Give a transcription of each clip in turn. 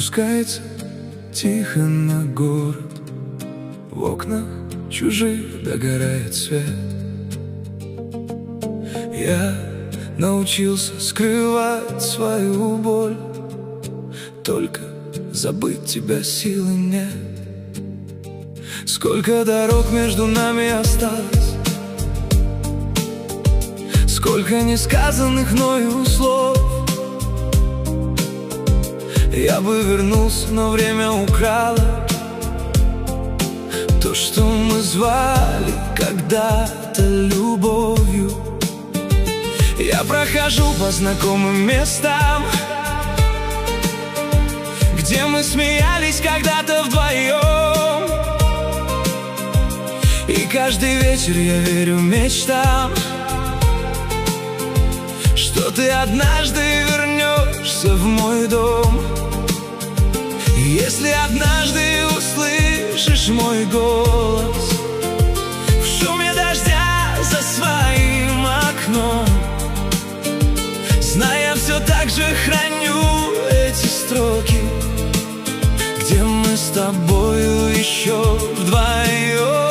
Спускается тихо на город, в окнах чужих догорает свет. Я научился скрывать свою боль, только забыть тебя силы нет. Сколько дорог между нами осталось, сколько несказанных мною слов. Я бы вернулся, но время украло то, что мы звали когда-то любовью. Я прохожу по знакомым местам, где мы смеялись когда-то вдвоем. И каждый вечер я верю мечтам, что ты однажды вернешься в мой дом. И если однажды услышишь мой голос в шуме дождя за своим окном, знай, я все так же храню эти строки, где мы с тобою еще вдвоем.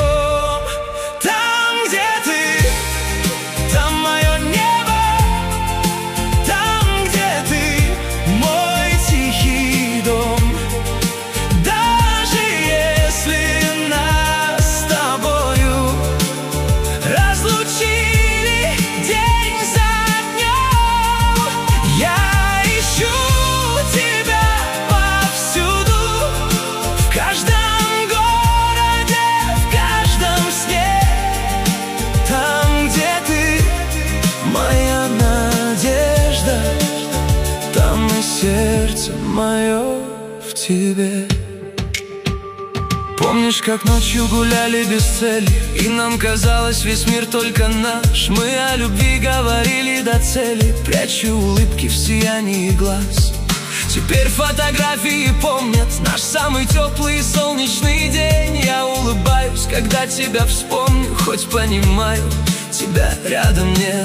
Сердце мое в тебе. Помнишь, как ночью гуляли без цели, и нам казалось, весь мир только наш. Мы о любви говорили до цели, прячу улыбки в сиянии глаз. Теперь фотографии помнят наш самый теплый солнечный день. Я улыбаюсь, когда тебя вспомню, хоть понимаю, тебя рядом нет.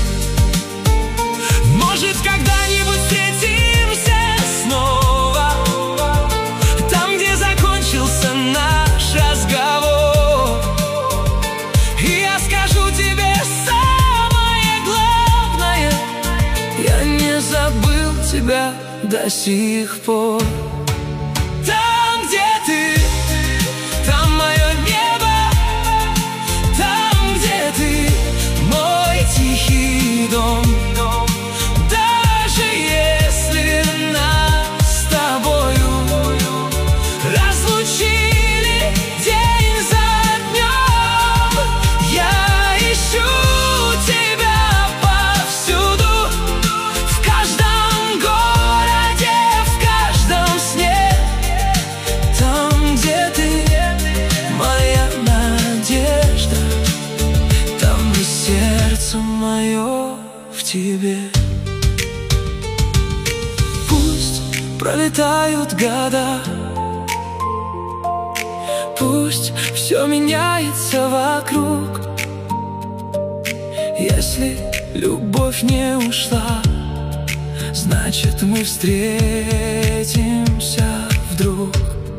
Может, когда-нибудь встретимся снова, там, где закончился наш разговор. И я скажу тебе самое главное: я не забыл тебя до сих пор. Там, где ты, там мое небо, там, где ты, мой тихий дом. Мое в тебе. Пусть пролетают года, пусть все меняется вокруг. Если любовь не ушла, значит, мы встретимся вдруг.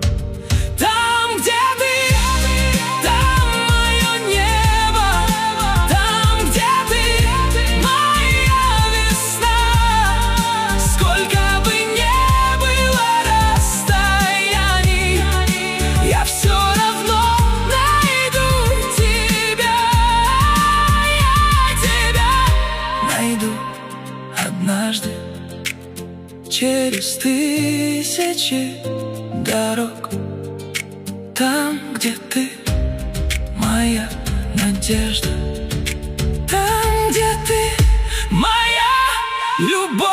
Однажды через тысячи дорог, там, где ты, моя надежда, там, где ты, моя любовь.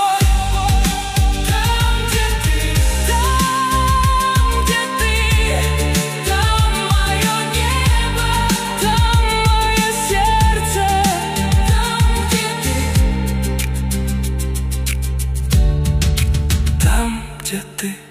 Где ты?